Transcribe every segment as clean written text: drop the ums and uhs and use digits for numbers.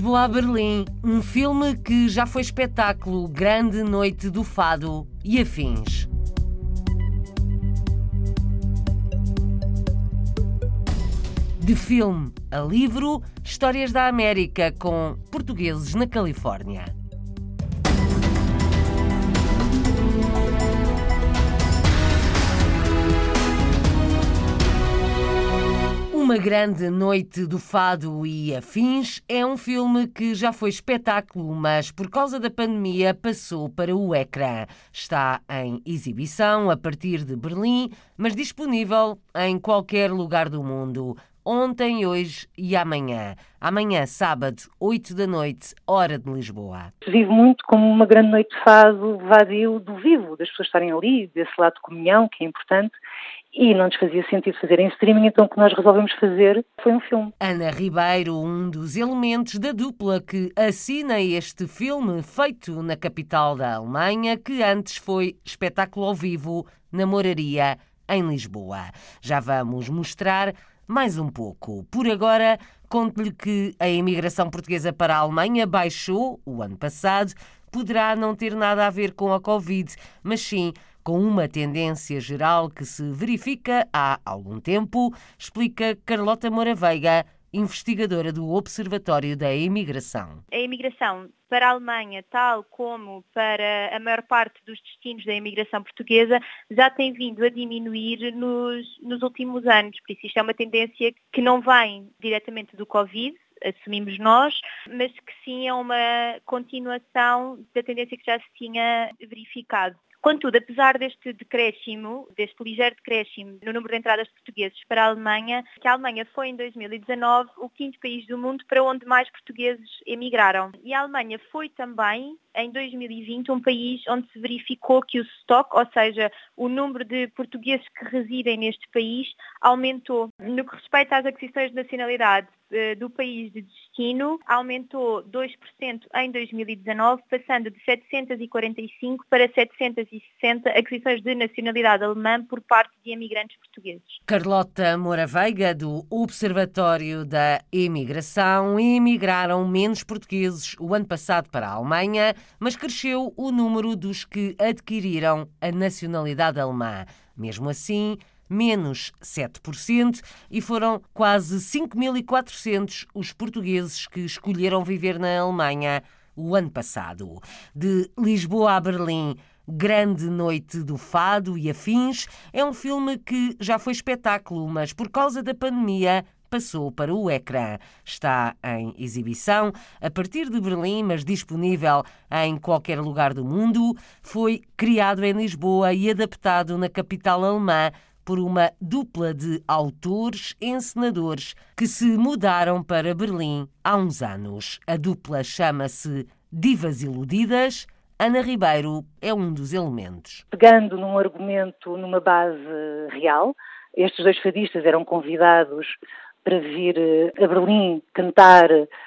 Lisboa a Berlim, um filme que já foi espetáculo, grande noite do fado e afins. De filme a livro, Histórias da América com portugueses na Califórnia. Uma grande noite do fado e afins é um filme que já foi espetáculo, mas por causa da pandemia passou para o ecrã. Está em exibição a partir de Berlim, mas disponível em qualquer lugar do mundo. Ontem, hoje e amanhã. Amanhã, sábado, 8 da noite, hora de Lisboa. Vive muito como uma grande noite de fado, vadio do vivo, das pessoas estarem ali, desse lado de comunhão, que é importante, e não nos fazia sentido fazer em streaming, então o que nós resolvemos fazer foi um filme. Ana Ribeiro, um dos elementos da dupla que assina este filme, feito na capital da Alemanha, que antes foi espetáculo ao vivo na Moraria, em Lisboa. Já vamos mostrar mais um pouco. Por agora, conto-lhe que a imigração portuguesa para a Alemanha baixou o ano passado. Poderá não ter nada a ver com a Covid, mas sim com uma tendência geral que se verifica há algum tempo, explica Carlota Moura Veiga, investigadora do Observatório da Imigração. A imigração para a Alemanha, tal como para a maior parte dos destinos da imigração portuguesa, já tem vindo a diminuir nos últimos anos. Por isso, isto é uma tendência que não vem diretamente do Covid, assumimos nós, mas que sim é uma continuação da tendência que já se tinha verificado. Contudo, apesar deste decréscimo, deste ligeiro decréscimo no número de entradas de portugueses para a Alemanha, que a Alemanha foi em 2019 o quinto país do mundo para onde mais portugueses emigraram. E a Alemanha foi também, em 2020, um país onde se verificou que o stock, ou seja, o número de portugueses que residem neste país, aumentou. No que respeita às aquisições de nacionalidade do país de destino, aumentou 2% em 2019, passando de 745 para 760 aquisições de nacionalidade alemã por parte de imigrantes portugueses. Carlota Moura Veiga, do Observatório da Imigração. Emigraram menos portugueses o ano passado para a Alemanha, mas cresceu o número dos que adquiriram a nacionalidade alemã. Mesmo assim, menos 7%, e foram quase 5.400 os portugueses que escolheram viver na Alemanha o ano passado. De Lisboa a Berlim, grande noite do fado e afins, é um filme que já foi espetáculo, mas por causa da pandemia passou para o ecrã. Está em exibição a partir de Berlim, mas disponível em qualquer lugar do mundo. Foi criado em Lisboa e adaptado na capital alemã por uma dupla de autores encenadores que se mudaram para Berlim há uns anos. A dupla chama-se Divas Iludidas. Ana Ribeiro é um dos elementos. Pegando num argumento, numa base real, estes dois fadistas eram convidados para vir a Berlim cantar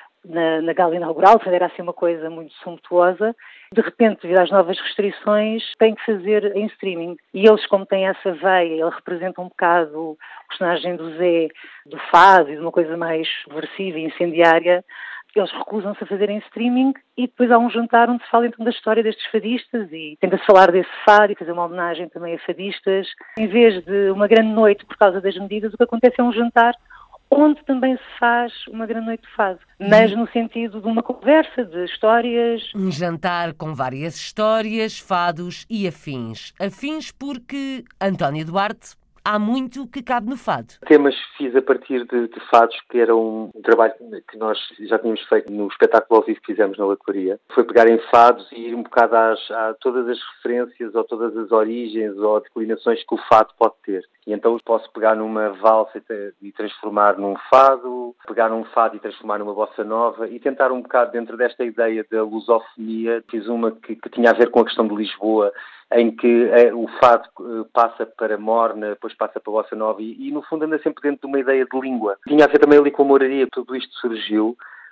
na gala inaugural, era assim uma coisa muito sumptuosa. De repente, devido às novas restrições, têm que fazer em streaming. E eles, como têm essa veia, ele representa um bocado o personagem do Zé, do fado e de uma coisa mais subversiva e incendiária, eles recusam-se a fazer em streaming e depois há um jantar onde se fala então da história destes fadistas e tenta-se falar desse fado e fazer uma homenagem também a fadistas. Em vez de uma grande noite por causa das medidas, o que acontece é um jantar onde também se faz uma grande noite de fado, mas no sentido de uma conversa, de histórias. Um jantar com várias histórias, fados e afins. Afins porque António Duarte há muito que cabe no fado. Temas fiz a partir de fados, que era um trabalho que nós já tínhamos feito no espetáculo ao vivo que fizemos na Lacoria. Foi pegar em fados e ir um bocado a todas as referências ou todas as origens ou declinações que o fado pode ter. E então posso pegar numa valsa e transformar num fado, pegar num fado e transformar numa bossa nova e tentar um bocado dentro desta ideia da lusofonia. Fiz uma que tinha a ver com a questão de Lisboa, em que o fado passa para morna, depois passa para bossa nova e no fundo anda sempre dentro de uma ideia de língua. Tinha a ver também ali com a moraria, tudo isto surgiu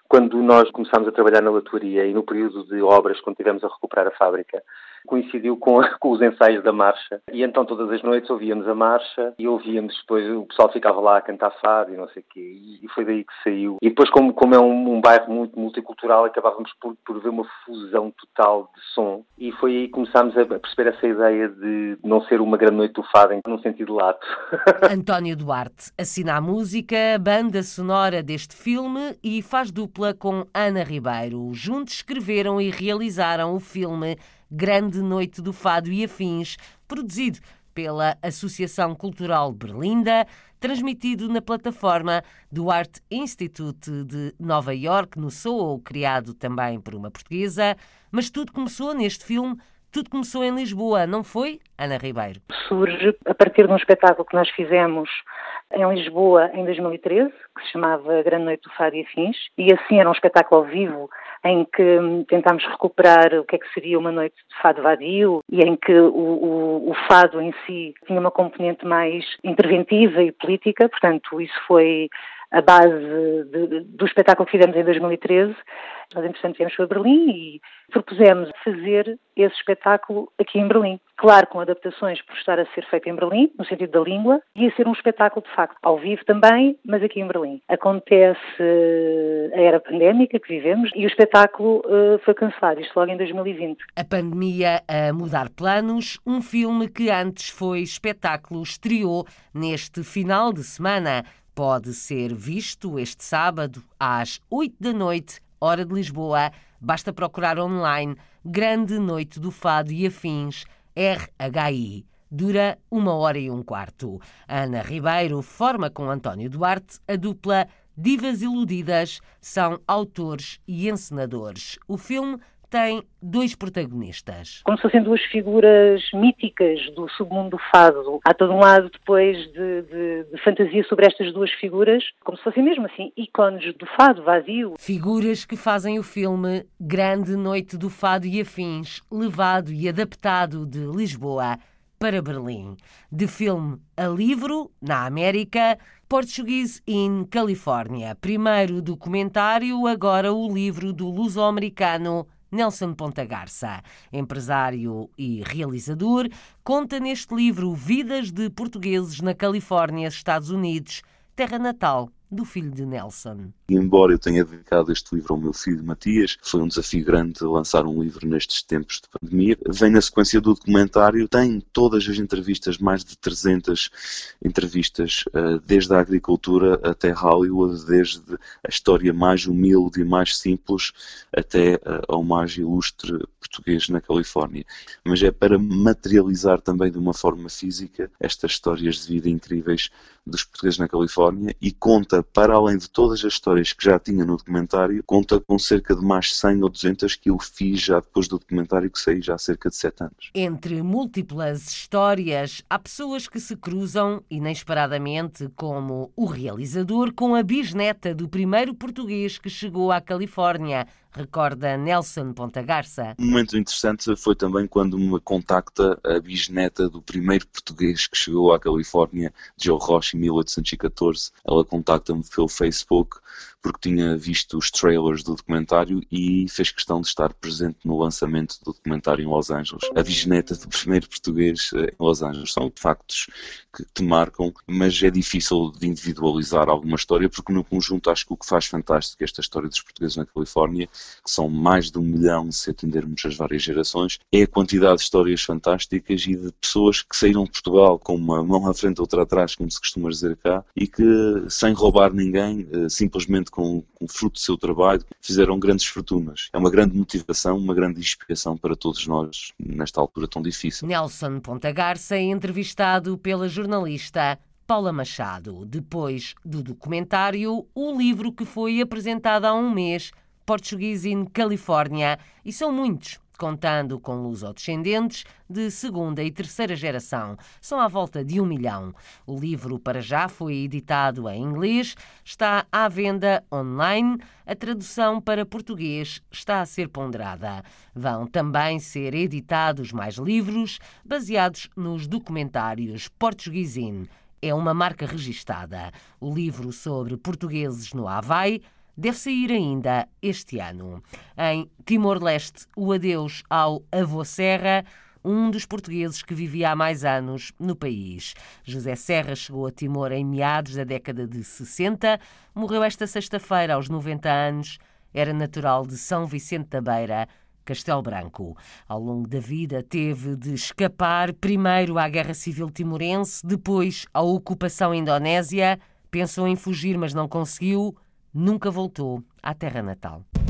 Quando nós começámos a trabalhar na latoaria e no período de obras, quando estivemos a recuperar a fábrica, coincidiu com os ensaios da marcha. E então todas as noites ouvíamos a marcha e ouvíamos depois, o pessoal ficava lá a cantar fado e não sei o quê. E foi daí que saiu. E depois, como é um bairro muito multicultural, acabávamos por ver uma fusão total de som. E foi aí que começámos a perceber essa ideia de não ser uma grande noite do fado, num sentido lato. António Duarte assina a música, banda sonora deste filme e faz dupla com Ana Ribeiro. Juntos escreveram e realizaram o filme Grande Noite do Fado e Afins, produzido pela Associação Cultural Berlinda, transmitido na plataforma do Art Institute de Nova Iorque, no Soho, criado também por uma portuguesa. Mas tudo começou neste filme, tudo começou em Lisboa, não foi, Ana Ribeiro? Surge a partir de um espetáculo que nós fizemos em Lisboa em 2013, que se chamava Grande Noite do Fado e Afins, e assim era um espetáculo ao vivo em que tentámos recuperar o que é que seria uma noite de fado vadio e em que o fado em si tinha uma componente mais interventiva e política, portanto isso foi a base do espetáculo que fizemos em 2013. Nós, entretanto, viemos para Berlim e propusemos fazer esse espetáculo aqui em Berlim. Claro, com adaptações por estar a ser feito em Berlim, no sentido da língua, ia ser um espetáculo, de facto, ao vivo também, mas aqui em Berlim. Acontece a era pandémica que vivemos e o espetáculo foi cancelado, isto logo em 2020. A pandemia a mudar planos, um filme que antes foi espetáculo estreou neste final de semana. Pode ser visto este sábado às 8 da noite, hora de Lisboa. Basta procurar online Grande Noite do Fado e Afins, RHI. Dura 1h15. Ana Ribeiro forma com António Duarte a dupla Divas Iludidas. São autores e encenadores. O filme tem 2 protagonistas. Como se fossem 2 figuras míticas do submundo do fado. Há todo um lado depois de fantasia sobre estas 2 figuras, como se fossem mesmo assim ícones do fado vazio. Figuras que fazem o filme Grande Noite do Fado e Afins, levado e adaptado de Lisboa para Berlim. De filme a livro, na América, Portuguese in California. Primeiro documentário, agora o livro do luso-americano Nelson Ponta Garça, empresário e realizador, conta neste livro vidas de portugueses na Califórnia, Estados Unidos, terra natal do filho de Nelson. Embora eu tenha dedicado este livro ao meu filho Matias, foi um desafio grande lançar um livro nestes tempos de pandemia. Vem na sequência do documentário, tem todas as entrevistas, mais de 300 entrevistas, desde a agricultura até Hollywood, desde a história mais humilde e mais simples até ao mais ilustre português na Califórnia. Mas é para materializar também de uma forma física estas histórias de vida incríveis dos portugueses na Califórnia e conta, para além de todas as histórias que já tinha no documentário, conta com cerca de mais 100 ou 200 que eu fiz já depois do documentário, que saí já há cerca de 7 anos. Entre múltiplas histórias, há pessoas que se cruzam inesperadamente, como o realizador com a bisneta do primeiro português que chegou à Califórnia, recorda Nelson Ponta Garça. Um momento interessante foi também quando me contacta a bisneta do primeiro português que chegou à Califórnia, Joe Rocha, em 1814. Ela contacta-me pelo Facebook porque tinha visto os trailers do documentário e fez questão de estar presente no lançamento do documentário em Los Angeles. A bisneta do primeiro português em Los Angeles. São factos que te marcam, mas é difícil de individualizar alguma história, porque no conjunto acho que o que faz fantástico esta história dos portugueses na Califórnia, que são mais de 1 milhão se atendermos as várias gerações, é a quantidade de histórias fantásticas e de pessoas que saíram de Portugal com uma mão à frente e outra atrás, como se costuma dizer cá, e que sem roubar ninguém, simplesmente com o fruto do seu trabalho, fizeram grandes fortunas. É uma grande motivação, uma grande inspiração para todos nós nesta altura tão difícil. Nelson Ponta Garça é entrevistado pela jornalista Paula Machado. Depois do documentário, o livro que foi apresentado há um mês, Portuguese in California, e são muitos, contando com lusodescendentes de 2ª e 3ª geração. São à volta de 1 milhão. O livro, para já, foi editado em inglês, está à venda online. A tradução para português está a ser ponderada. Vão também ser editados mais livros baseados nos documentários Portuguese in. É uma marca registada. O livro sobre portugueses no Havaí, deve sair ainda este ano. Em Timor-Leste, o adeus ao avô Serra, um dos portugueses que vivia há mais anos no país. José Serra chegou a Timor em meados da década de 60, morreu esta sexta-feira aos 90 anos, era natural de São Vicente da Beira, Castelo Branco. Ao longo da vida teve de escapar primeiro à Guerra Civil Timorense, depois à ocupação indonésia. Pensou em fugir, mas não conseguiu. Nunca voltou à terra natal.